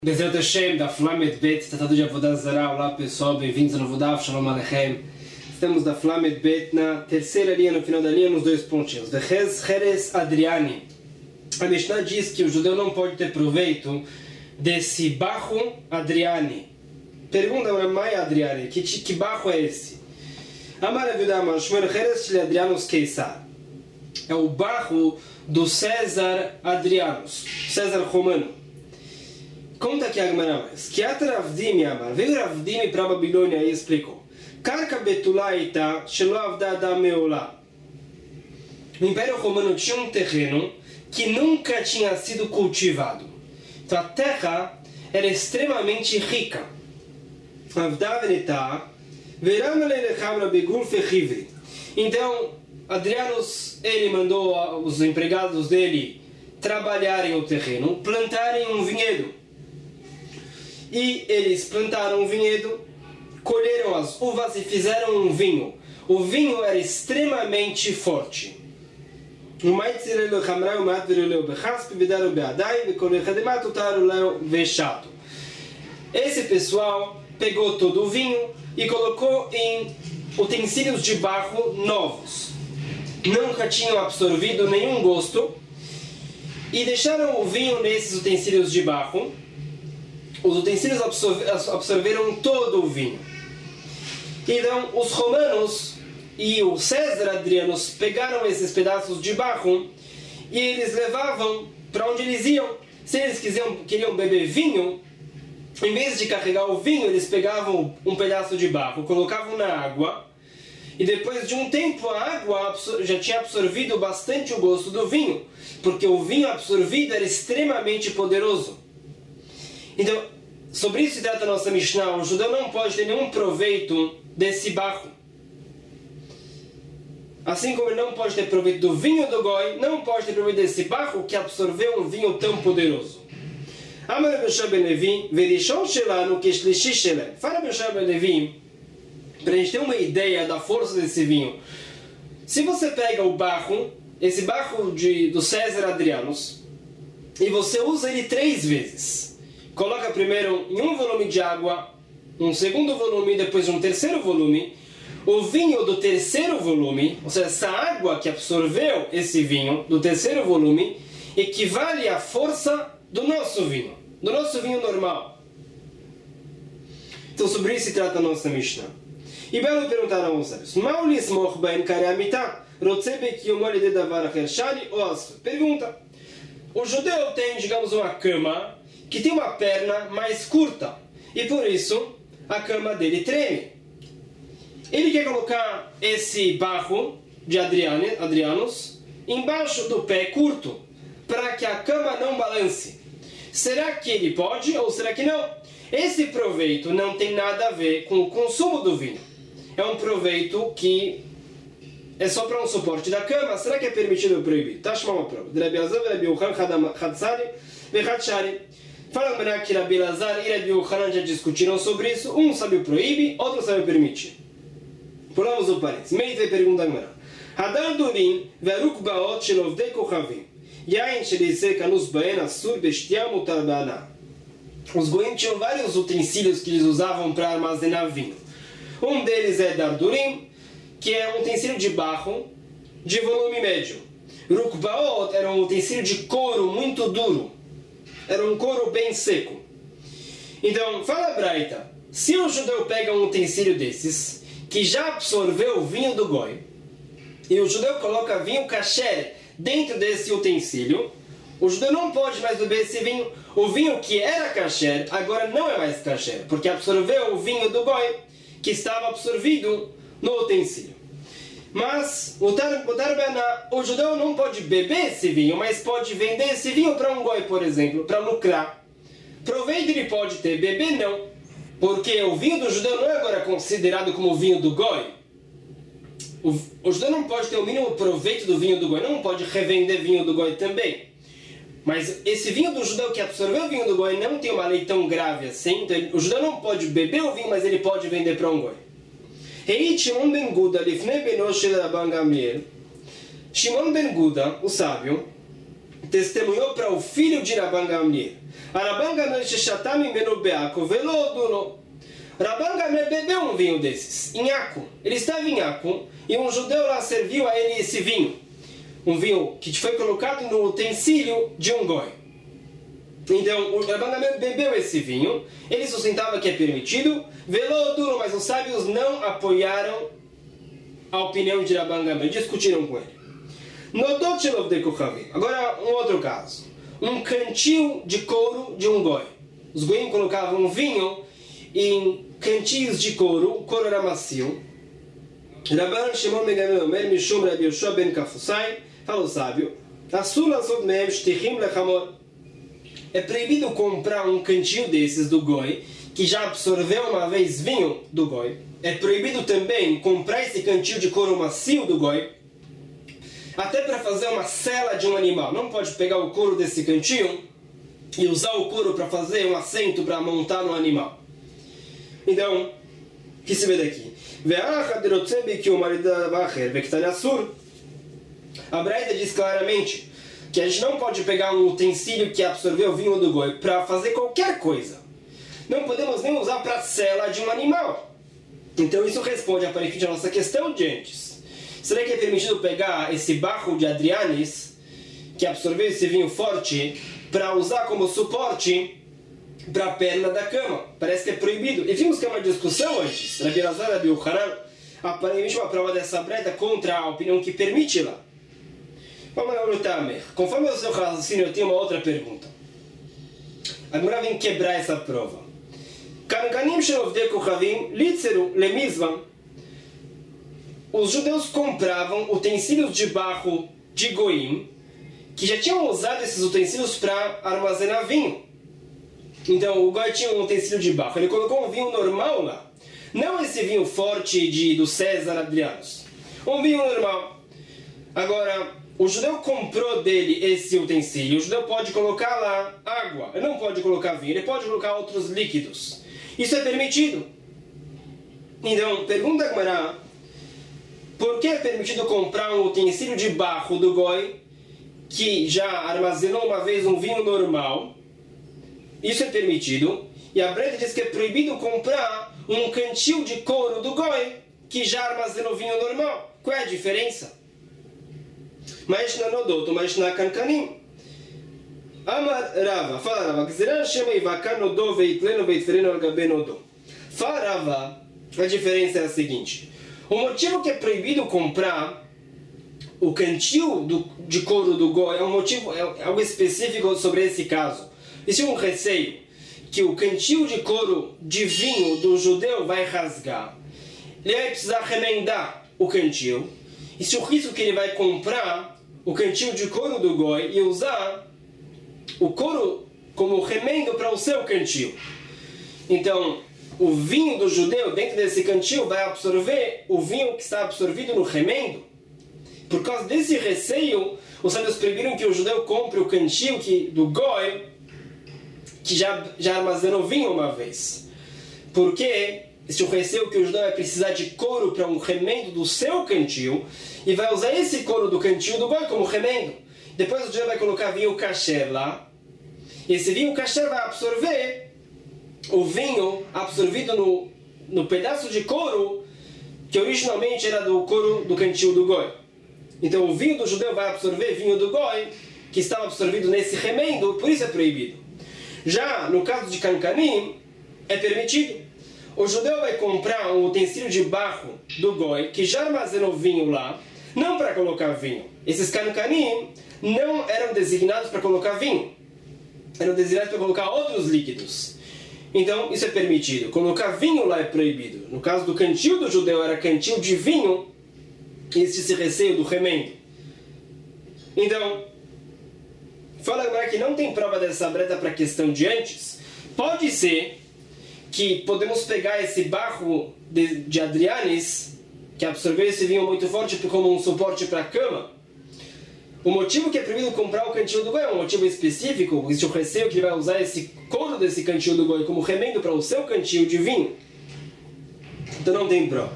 Bezerra Hashem, da Flamed Bet, tratado de Avodah Zarah. Olá pessoal, bem-vindos ao novo Daf, Shalom Aleichem. Estamos da Flamed Bet na terceira linha, no final da linha, nos dois pontinhos. Vechez Cheres Adriani. A Mishnah diz que o judeu não pode ter proveito desse barro Adriani. Pergunta para Mai Adriani, que barro é esse? Amaravidama, Shmer Cheres Shel Adrianus Keisar. É o barro do César Adrianus, César Romano. Conta aqui a Gemara mais. Que Ravdimi Amar. Veio Ravdimi para a Babilônia e explicou. Karka betulaita shelo avda adam meolá. O Império Romano tinha um terreno que nunca tinha sido cultivado. Então a terra era extremamente rica. Avda venetá veram lelechamra begulfe chivri. Então Adrianus, ele mandou os empregados dele trabalharem o terreno, plantarem um vinhedo. E eles plantaram um vinhedo, colheram as uvas e fizeram um vinho. O vinho era extremamente forte. Esse pessoal pegou todo o vinho e colocou em utensílios de barro novos. Nunca tinham absorvido nenhum gosto e deixaram o vinho nesses utensílios de barro. Os utensílios absorveram todo o vinho. Então, os romanos e o César Adrianus pegaram esses pedaços de barro e eles levavam para onde eles iam. Se eles queriam beber vinho, em vez de carregar o vinho, eles pegavam um pedaço de barro, colocavam na água e depois de um tempo a água já tinha absorvido bastante o gosto do vinho, porque o vinho absorvido era extremamente poderoso. Então, sobre isso se trata a nossa Mishnah. O judeu não pode ter nenhum proveito desse barro. Assim como ele não pode ter proveito do vinho do Goi, não pode ter proveito desse barro que absorveu um vinho tão poderoso. Amar Beshua ben Levi, verishon shelanu keshlishi shelem. Fala Beshua ben Levi, para a gente ter uma ideia da força desse vinho. Se você pega o barro, esse barro do César Adrianus, e você usa ele 3 vezes. Coloca primeiro em um volume de água, um segundo volume, depois um terceiro volume. O vinho do terceiro volume, ou seja, essa água que absorveu esse vinho do terceiro volume, equivale à força do nosso vinho normal. Então sobre isso se trata a nossa Mishnah. E Belo perguntaram aos sábios: Pergunta: o judeu tem, digamos, uma cama que tem uma perna mais curta, e por isso a cama dele treme. Ele quer colocar esse barro de Adrianus embaixo do pé curto, para que a cama não balance. Será que ele pode ou será que não? Esse proveito não tem nada a ver com o consumo do vinho. É um proveito que é só para um suporte da cama. Será que é permitido ou proibido? Tashma uma prova. Fala que Rabi Elazar e Rabi Yochanan já discutiram sobre isso. Um sabe o proíbe, outro sabe o permitir. Pulamos o parênteses. Meite pergunta agora. Hadar durim veruk baot shelovdei kochavim. Yain shelisei kanus baen asur bestiam mutar ba'ana. Os goim tinham vários utensílios que eles usavam para armazenar vinho. Um deles é dardurim, que é um utensílio de barro de volume médio. Rukbaot era um utensílio de couro muito duro. Era um couro bem seco. Então, fala a Braita, se o judeu pega um utensílio desses, que já absorveu o vinho do Goi, e o judeu coloca vinho kasher dentro desse utensílio, o judeu não pode mais beber esse vinho. O vinho que era kasher, agora não é mais kasher, porque absorveu o vinho do Goi, que estava absorvido no utensílio. Mas o judeu não pode beber esse vinho, mas pode vender esse vinho para um goi, por exemplo, para lucrar. Proveito ele pode ter, beber não, porque o vinho do judeu não é agora considerado como o vinho do goi. O judeu não pode ter o mínimo proveito do vinho do goi, não pode revender vinho do goi também. Mas esse vinho do judeu que absorveu o vinho do goi não tem uma lei tão grave assim, então o judeu não pode beber o vinho, mas ele pode vender para um goi. Shimon ben Guda, Lifnei beno shel Rabban Gamliel. Shimon ben Guda, o sábio, testemunhou para o filho de Rabban Gamliel. Rabban Gamliel sheshatam mimeno be'ako velo odulo. Rabban Gamliel bebeu um vinho desses, em Aco. Ele estava em Aco e um judeu lá serviu a ele esse vinho. Um vinho que foi colocado no utensílio de um goi. Então, o Rabban Gamliel bebeu esse vinho, ele sustentava que é permitido, velou duro, mas os sábios não apoiaram a opinião de Rabban Gamliel, discutiram com ele. Nodot shelov de Kohavim. Agora, um outro caso. Um cantil de couro de um goi. Os goim colocavam vinho em cantis de couro, o couro era macio. Rabban Shimon ben Gamliel Omer, Mishum Rabbi Yoshua ben Kafusai, falou sábio, Asur lasot mehem shtichim lechamor. É proibido comprar um cantil desses do goi, que já absorveu uma vez vinho do goi. É proibido também comprar esse cantil de couro macio do goi, até para fazer uma sela de um animal. Não pode pegar o couro desse cantil e usar o couro para fazer um assento para montar no animal. Então, o que se vê daqui? A Braita diz claramente que a gente não pode pegar um utensílio que absorveu o vinho do goi para fazer qualquer coisa. Não podemos nem usar para sela de um animal. Então isso responde aparentemente a nossa questão de antes. Será que é permitido pegar esse barro de Adrianes, que absorveu esse vinho forte, para usar como suporte para a perna da cama? Parece que é proibido. E vimos que é uma discussão antes. Rabbi Elazar e Rabbi Yochanan, aparentemente uma prova dessa Braita contra a opinião que permite lá. Vamos lá no Tamer. Conforme o seu raciocínio, eu tenho uma outra pergunta. Agora vem quebrar essa prova. Kankanim shenovdei kochavim litzeru lemizvam. Os judeus compravam utensílios de barro de goim, que já tinham usado esses utensílios para armazenar vinho. Então o goi tinha um utensílio de barro, ele colocou um vinho normal lá. Não esse vinho forte do César Adrianos. Um vinho normal. Agora, o judeu comprou dele esse utensílio. O judeu pode colocar lá água. Ele não pode colocar vinho. Ele pode colocar outros líquidos. Isso é permitido. Então, pergunta a Gemara: por que é permitido comprar um utensílio de barro do goi que já armazenou uma vez um vinho normal? Isso é permitido. E a Braita diz que é proibido comprar um cantil de couro do goi que já armazenou vinho normal. Qual é a diferença? Mas na Nodot, mas na Kankanim. Amar Rava, fala Rava, Gzeran Shema Ivakan Nodot Veitleno Veitfereno Algabe Nodot. Fala Rava, a diferença é a seguinte: o motivo que é proibido comprar o cantil de couro do goi é um motivo, é algo específico sobre esse caso. Existe um receio que o cantil de couro de vinho do judeu vai rasgar. Ele vai precisar remendar o cantil. E se o risco que ele vai comprar o cantil de couro do goi e usar o couro como remendo para o seu cantil. Então, o vinho do judeu dentro desse cantil vai absorver o vinho que está absorvido no remendo. Por causa desse receio, os sábios proibiram que o judeu compre o cantil do goi que já armazenou vinho uma vez. Porque existe o receio que o judeu vai precisar de couro para um remendo do seu cantil e vai usar esse couro do cantil do goi como remendo. Depois o judeu vai colocar vinho kasher lá. E esse vinho kasher vai absorver o vinho absorvido no pedaço de couro que originalmente era do couro do cantil do goi. Então o vinho do judeu vai absorver vinho do goi que estava absorvido nesse remendo, por isso é proibido. Já no caso de Kankanim, é permitido. O judeu vai comprar um utensílio de barro do goi que já armazenou vinho lá, não para colocar vinho. Esses Kankanim não eram designados para colocar vinho, eram designados para colocar outros líquidos. Então isso é permitido. Colocar vinho lá é proibido. No caso do cantil do judeu era cantil de vinho, existe esse receio do remendo. Então, fala agora que não tem prova dessa Braita para a questão de antes. Pode ser que podemos pegar esse barro de Adrianes, que absorveu esse vinho muito forte como um suporte para a cama. O motivo que é proibido comprar o cantil do goi é um motivo específico. Existe o receio que ele vai usar esse couro desse cantil do goi como remendo para o seu cantil de vinho. Então não tem prova.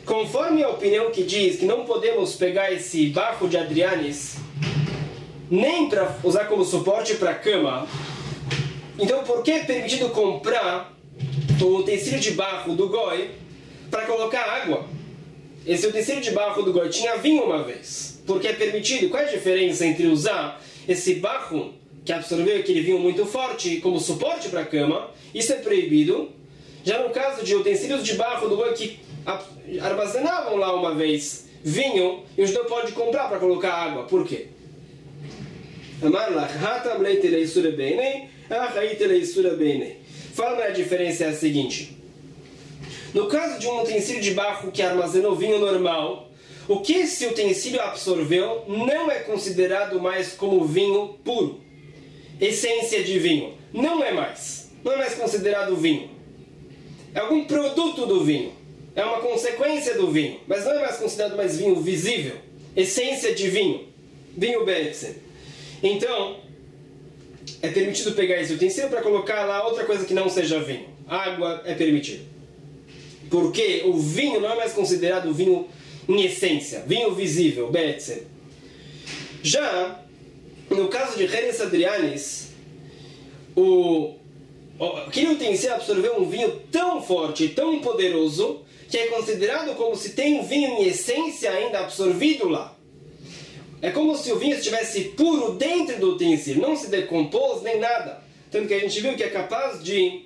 conforme a opinião que diz que não podemos pegar esse barro de Adrianes nem para usar como suporte para a cama, então por que é permitido comprar o utensílio de barro do Goi para colocar água? Esse utensílio de barro do Goi tinha vinho uma vez. Por que é permitido? Qual é a diferença entre usar esse barro que absorveu aquele vinho muito forte como suporte para a cama? Isso é proibido. Já no caso de utensílios de barro do Goi que armazenavam lá uma vez vinho, e o judeu pode comprar para colocar água. Por quê? Fala, a diferença é a seguinte. No caso de um utensílio de barro que armazenou vinho normal, o que esse utensílio absorveu não é considerado mais como vinho puro. Essência de vinho. Não é mais. Não é mais considerado vinho. É algum produto do vinho. É uma consequência do vinho. Mas não é mais considerado mais vinho visível. Essência de vinho. Vinho Be'etzem. Então, é permitido pegar esse utensílio para colocar lá outra coisa que não seja vinho. Água é permitido. Porque o vinho não é mais considerado vinho em essência. Vinho visível, Be'etzem. Já, no caso de Heres Adrianes, aquele utensílio absorveu um vinho tão forte e tão poderoso que é considerado como se tem um vinho em essência ainda absorvido lá. É como se o vinho estivesse puro dentro do utensílio, não se decompôs nem nada. Tanto que a gente viu que é capaz de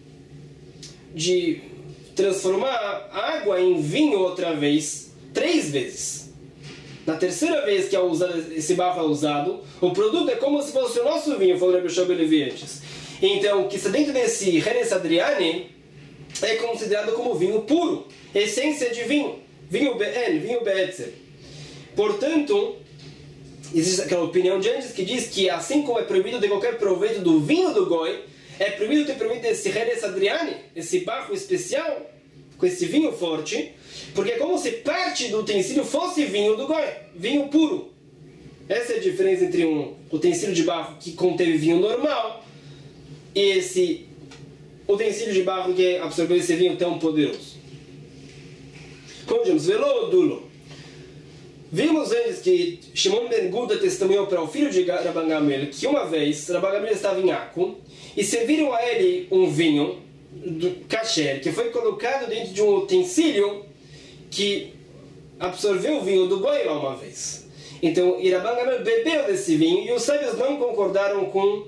transformar água em vinho outra vez, 3 vezes. Na terceira vez que esse barro é usado, o produto é como se fosse o nosso vinho, falou Rebbe Shlomo Levi antes. Então, o que está dentro desse Heres Adriani é considerado como vinho puro, essência de vinho, vinho BN, vinho Be'etzem. Portanto, existe aquela opinião de antes que diz que assim como é proibido ter qualquer proveito do vinho do Goi, é proibido ter proveito desse Heres Adriani, esse barro especial, com esse vinho forte, porque é como se parte do utensílio fosse vinho do Goi, vinho puro. Essa é a diferença entre um utensílio de barro que conteve vinho normal e esse utensílio de barro que absorveu esse vinho tão poderoso. Como dizemos, Velo Dulo. Vimos antes que Shimon ben Guda testemunhou para o filho de Rabban Gamliel que uma vez Rabban Gamliel estava em Akko e serviram a ele um vinho kasher que foi colocado dentro de um utensílio que absorveu o vinho do Goi lá uma vez. Então Rabban Gamliel bebeu desse vinho e os sábios não concordaram com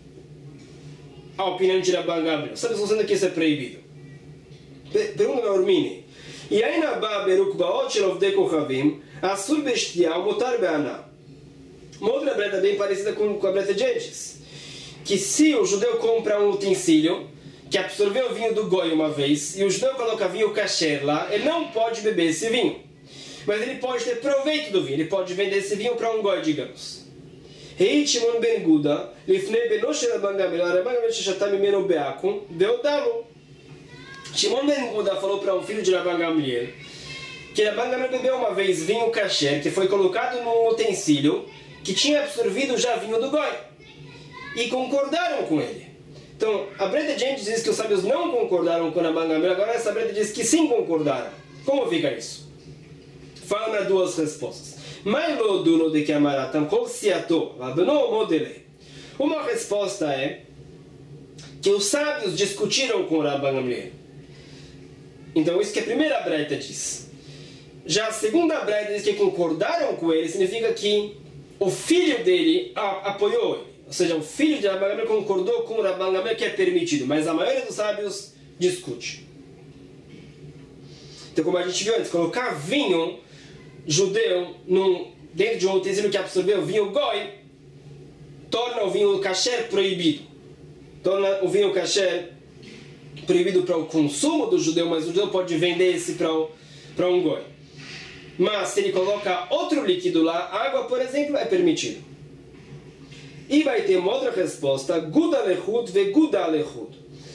a opinião de Rabban Gamliel. Os sábios estão dizendo que isso é proibido. Pergunta ao Urmini. E aí na Beruk Baot Shelov de Kochavim Asur Bestial Motar Be'ana. Uma outra breta bem parecida com a breta de antes. Que se o judeu compra um utensílio que absorveu o vinho do Goi uma vez e o judeu coloca vinho kasher lá, ele não pode beber esse vinho. Mas ele pode ter proveito do vinho. Ele pode vender esse vinho para um Goi, digamos. Rei Shimon ben Guda Lifnei Benosh Rabban Gamliel Rabban Gamliel Sheshatam Mimeno Be'akum Ve'odalo. Shimon ben Guda falou para um filho de Rabban Gamliel que Rabban Gamliel bebeu uma vez vinho kasher que foi colocado num utensílio que tinha absorvido já vinho do Goi. E concordaram com ele. Então, a breta de antes diz que os sábios não concordaram com Rabban Gamliel, agora essa breta diz que sim concordaram. Como fica isso? Fala duas respostas. Uma resposta é que os sábios discutiram com Rabban Gamliel. Então, isso que a primeira breta diz. Já a segunda breta diz que concordaram com ele, significa que o filho dele apoiou ele. Ou seja, o filho de Rabban Gamliel concordou com o Rabban Gamliel que é permitido, mas a maioria dos sábios discute. Então, como a gente viu antes, colocar vinho judeu dentro de um utensílio que absorveu vinho Goi torna o vinho kasher proibido. Torna o vinho kasher proibido para o consumo do judeu, mas o judeu pode vender esse para um Goi. Mas se ele coloca outro líquido lá, água, por exemplo, é permitido. E vai ter uma outra resposta, Guda Lechut ve Guda Lechut.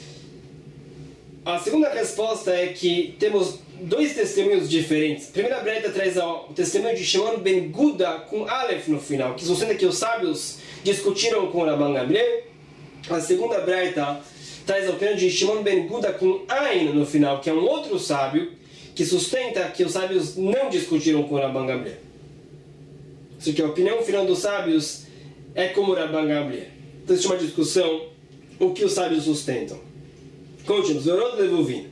A segunda resposta é que temos 2 testemunhos diferentes. A primeira breta traz o testemunho de Shimon ben Guda com Aleph no final, que sustenta que os sábios discutiram com Rabban Gamliel. A segunda breta traz a opinião de Shimon ben Guda com Ain no final, que é um outro sábio, que sustenta que os sábios não discutiram com Rabban Gamliel. Isso que a opinião final dos sábios é como Rabban Gamliel. Então existe uma discussão, o que os sábios sustentam. Continuamos, Orod Levuvin.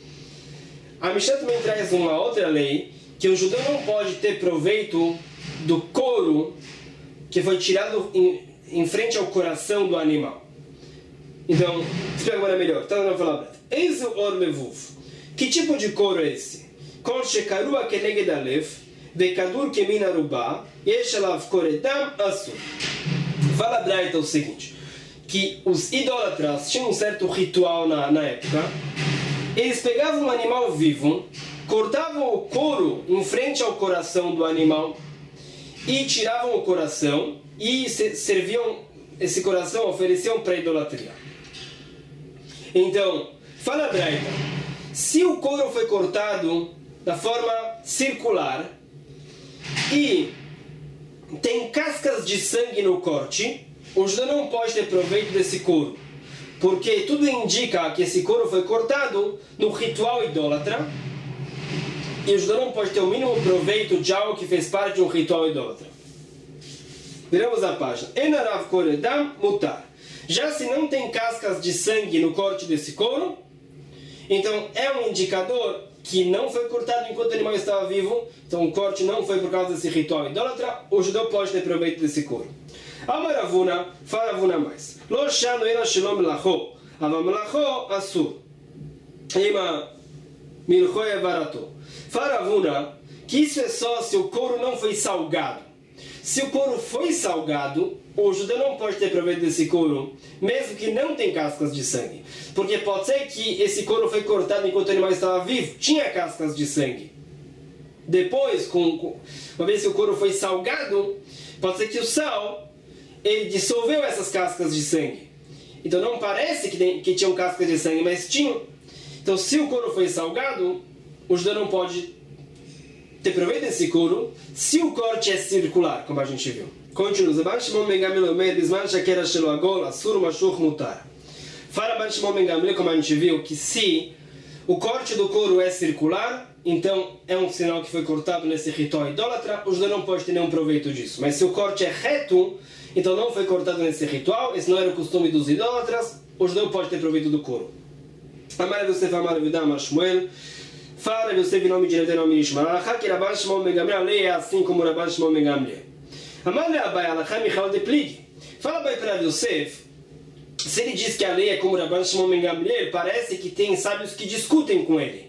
A Mishnah também traz uma outra lei, que o judeu não pode ter proveito do couro que foi tirado em frente ao coração do animal. Então, explica agora melhor. Então, vamos falar. Eis o or levuv. Que tipo de couro é esse? Kol shekarua keneged alev, vekadur kemin arubá, yesh alav koredam asur. Fala Braita o seguinte, que os idólatras tinham um certo ritual na época. Eles pegavam um animal vivo, cortavam o couro em frente ao coração do animal e tiravam o coração e serviam esse coração, ofereciam para a idolatria. Então, fala Braita, se o couro foi cortado da forma circular e tem cascas de sangue no corte, o judeu não pode ter proveito desse couro, porque tudo indica que esse couro foi cortado no ritual idólatra, e o judeu não pode ter o mínimo proveito de algo que fez parte de um ritual idólatra. Viramos a página. Enarav koredam mutar. Já se não tem cascas de sangue no corte desse couro, então é um indicador que não foi cortado enquanto o animal estava vivo, então o corte não foi por causa desse ritual idólatra, o judeu pode ter proveito desse couro. Amaravuna, faravuna mais. Lo shano ela shalom lacho, avamlacho asur. Ema milcho evarato. Faravuna, que isso é só se o couro não foi salgado. Se o couro foi salgado, o judeu não pode ter proveito desse couro, mesmo que não tem cascas de sangue. Porque pode ser que esse couro foi cortado enquanto o animal estava vivo, tinha cascas de sangue. Depois, uma vez que o couro foi salgado, pode ser que o sal, ele dissolveu essas cascas de sangue. Então não parece que tinham cascas de sangue, mas tinham. Então se o couro foi salgado, o judeu não pode ter proveito desse couro se o corte é circular, como a gente viu. Continua. Fala Ban Shimon ben Gamliel, como a gente viu, que se o corte do couro é circular, então é um sinal que foi cortado nesse ritual idólatra, o judeu não pode ter nenhum proveito disso. Mas se o corte é reto, então não foi cortado nesse ritual, esse não era o costume dos idólatras, o judeu pode ter proveito do couro. Amar Yosef, Amar Yehuda, Amar Shmuel. Fala Yosef em nome de Yehuda, em nome de Shmuel. Alachá que Rabban Shimon ben Gamliel, a lei é assim como Rabban Shimon ben Gamliel. Amar Leabai, Alachá Michal de Plig. Fala Abai para Yosef, se ele diz que a lei é como Rabban Shimon ben Gamliel, parece que tem sábios que discutem com ele.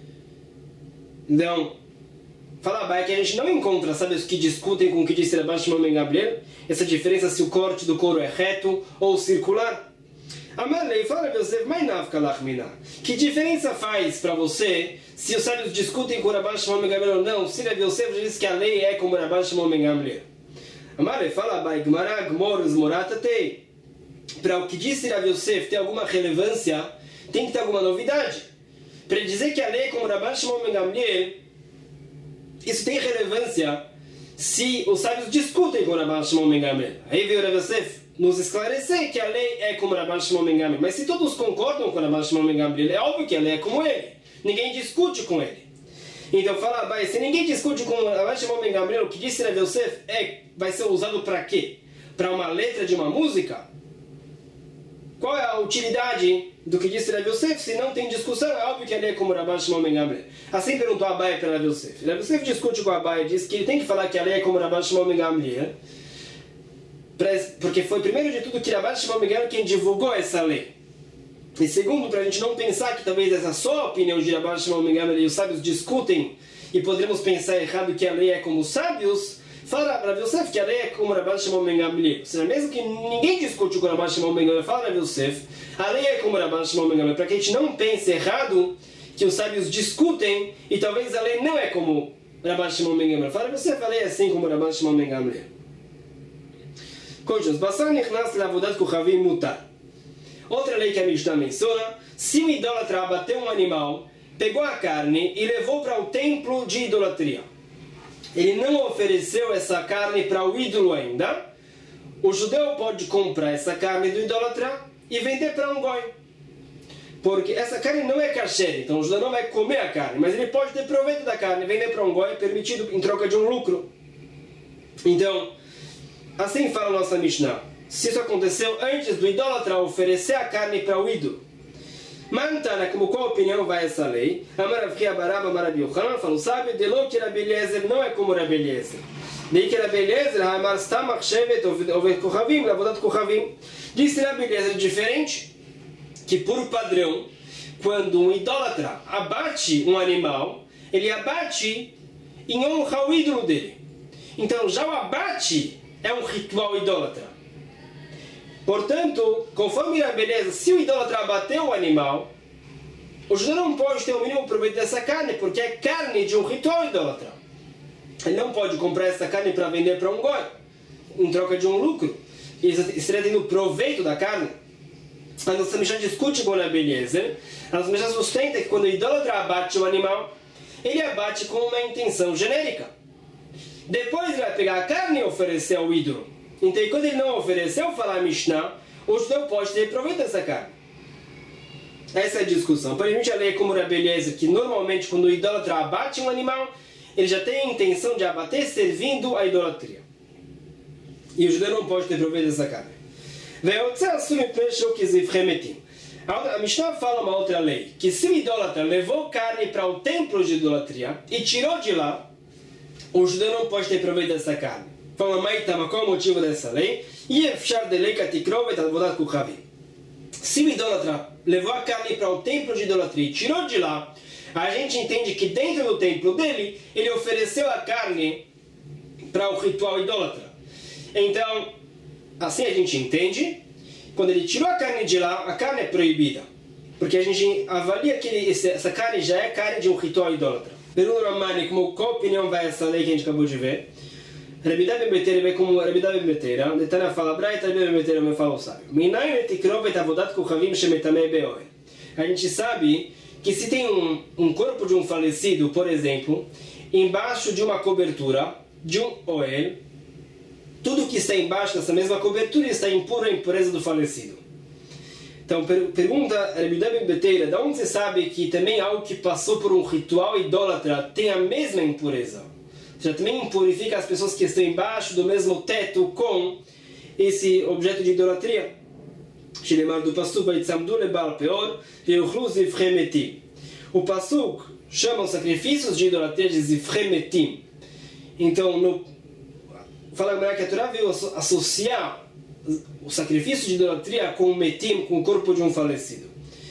Então, fala Abai que a gente não encontra sábios que discutem com o que disse Rabban Shimon ben Gamliel, essa diferença se o corte do couro é reto ou circular. Amarlei, fala Yosef, mas nafka lachmina. Que diferença faz para você se os sábios discutem com Rabban Shimon ben Gamliel ou não? Se Rav Yosef diz que a lei é como Rabban Shimon ben Gamliel. Amarlei, fala Abai, Gmara, Gmor, Zmoratatei. Para o que disse Rav Yosef ter alguma relevância, tem que ter alguma novidade. Para ele dizer que a lei é como Rabban Shimon ben Gamliel, isso tem relevância se os sábios discutem com Rabban Shimon ben Gamliel. Aí veio Rav Yosef nos esclarecer que a lei é como Rabban Shimon ben Gamliel. Mas se todos concordam com Rabban Shimon ben Gamliel, é óbvio que a lei é como ele. Ninguém discute com ele. Então fala, se ninguém discute com Rabban Shimon ben Gamliel, o que disse Rav Yosef vai ser usado para quê? Para uma letra de uma música? Qual é a utilidade do que disse Rav Yosef? Se não tem discussão, é óbvio que a lei é como Rabban Shimon ben Gamliel. Assim perguntou Abai para Rav Yosef. Rav Yosef discute com Abai e diz que ele tem que falar que a lei é como Rabban Shimon ben Gamliel, porque foi primeiro de tudo que Rabban Shimon ben Gamliel quem divulgou essa lei. E segundo, para a gente não pensar que talvez essa só opinião de Rabban Shimon ben Gamliel e os sábios discutem e poderíamos pensar errado que a lei é como os sábios, fala Rav Yosef que a lei é como Rabban Shimon ben Gamliel. Ou seja, mesmo que ninguém discute com Rabban Shimon ben Gamliel, fala Rav Yosef, a lei é como Rabban Shimon ben Gamliel, para que a gente não pense errado que os sábios discutem e talvez a lei não é como Rabban Shimon ben Gamliel. Fala Rav Yosef, a lei é assim como Rabban Shimon ben Gamliel. Continuamos. Basar nichnas le'avodat kochavim mutar. Outra lei que a Mishnah menciona, se um idólatra abateu um animal, pegou a carne e levou para o templo de idolatria. Ele não ofereceu essa carne para o ídolo ainda, o judeu pode comprar essa carne do idólatra e vender para um goi. porque essa carne não é kasher, então o judeu não vai comer a carne, mas ele pode ter proveito da carne, vender para um goi é permitido em troca de um lucro. Então, assim fala a nossa Mishnah. Se isso aconteceu antes do idólatra oferecer a carne para o ídolo. Mantana, como qual opinião vai essa lei? Amaravkia Baraba Marabi Yochanan falou, sábio, Delo que Rabi Eliezer não é como Rabi Eliezer. Daí que Rabi Eliezer, Hamar Stamach Shevet Over Kochavim, Lavodat Kochavim. Disse Rabi Eliezer diferente, que por padrão, quando um idólatra abate um animal, ele abate em honra ao ídolo dele. Então já o abate é um ritual idólatra. Portanto, conforme a beleza, se o idólatra abateu o animal, o judeu não pode ter o mínimo proveito dessa carne, porque é carne de um ritual idólatra. Ele não pode comprar essa carne para vender para um goi, em troca de um lucro. Ele estaria tendo proveito da carne. A nossa Mishnah discute com a beleza. A nossa Mishnah sustenta que quando o idólatra abate o animal, ele abate com uma intenção genérica. Depois ele vai pegar a carne e oferecer ao ídolo. Então, quando ele não ofereceu, falar a Mishnah, o judeu pode ter proveito dessa carne. Essa é a discussão. Aparentemente a lei é como Rabi Eliezer, que normalmente quando o idólatra abate um animal, ele já tem a intenção de abater servindo a idolatria. E o judeu não pode ter proveito dessa carne. A Mishnah fala uma outra lei, que se o idólatra levou carne para o templo de idolatria e tirou de lá, o judeu não pode ter proveito dessa carne. Fala, Maitama, qual é o motivo dessa lei? Se o idólatra levou a carne para o templo de idolatria e tirou de lá, a gente entende que dentro do templo dele, ele ofereceu a carne para o ritual idólatra. Então, assim a gente entende, quando ele tirou a carne de lá, a carne é proibida. Porque a gente avalia que essa carne já é carne de um ritual idólatra. Pergunta ao Ramani, qual opinião vai essa lei que a gente acabou de ver? Rabida Ben Beteira vem como Rabida Ben Beteira. Netana fala Braita, Rabida Ben Beteira me fala o sábio. Minai etikrovet avodat kochavim shemetamei beoel. A gente sabe que se tem um corpo de um falecido, por exemplo, embaixo de uma cobertura, de um oel, tudo que está embaixo dessa mesma cobertura está impuro a impureza do falecido. Então, pergunta Rabida Ben Beteira, de onde você sabe que também algo que passou por um ritual idólatra tem a mesma impureza? Já também impurifica as pessoas que estão embaixo do mesmo teto com esse objeto de idolatria. Do Pasuk, o Pasuk chama os sacrifícios de idolatria de Zifremetim. Então, fala que a Torá veio associar o sacrifício de idolatria com o metim, com o corpo de um falecido.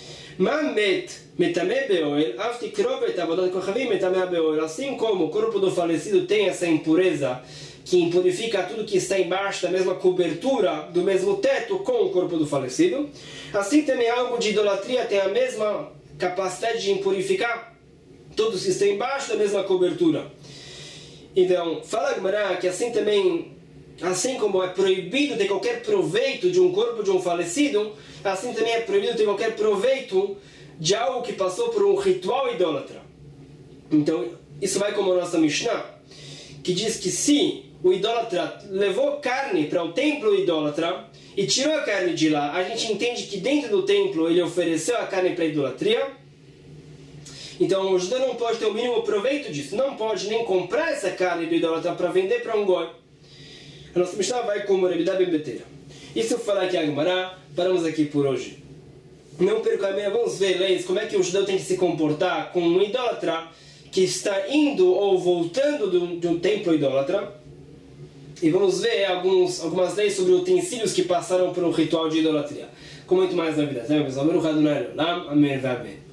Assim como o corpo do falecido tem essa impureza que impurifica tudo que está embaixo da mesma cobertura, do mesmo teto com o corpo do falecido, assim também algo de idolatria tem a mesma capacidade de impurificar tudo que está embaixo da mesma cobertura. Então, fala Gemara que assim também, assim como é proibido ter qualquer proveito de um corpo de um falecido, assim também é proibido ter qualquer proveito de algo que passou por um ritual idólatra. Então, isso vai como a nossa Mishnah, que diz que se o idólatra levou carne para o templo idólatra e tirou a carne de lá, a gente entende que dentro do templo ele ofereceu a carne para a idolatria. Então, o judeu não pode ter o mínimo proveito disso, não pode nem comprar essa carne do idólatra para vender para um goi. A nossa Mishnah vai como Rabida Ben Beteira. Isso eu falar aqui a Gemara, paramos aqui por hoje. Não perca a meia, vamos ver leis, como é que o judeu tem que se comportar com um idólatra que está indo ou voltando de um templo idólatra. E vamos ver algumas leis sobre utensílios que passaram por um ritual de idolatria. Com muito mais novidades. Amém.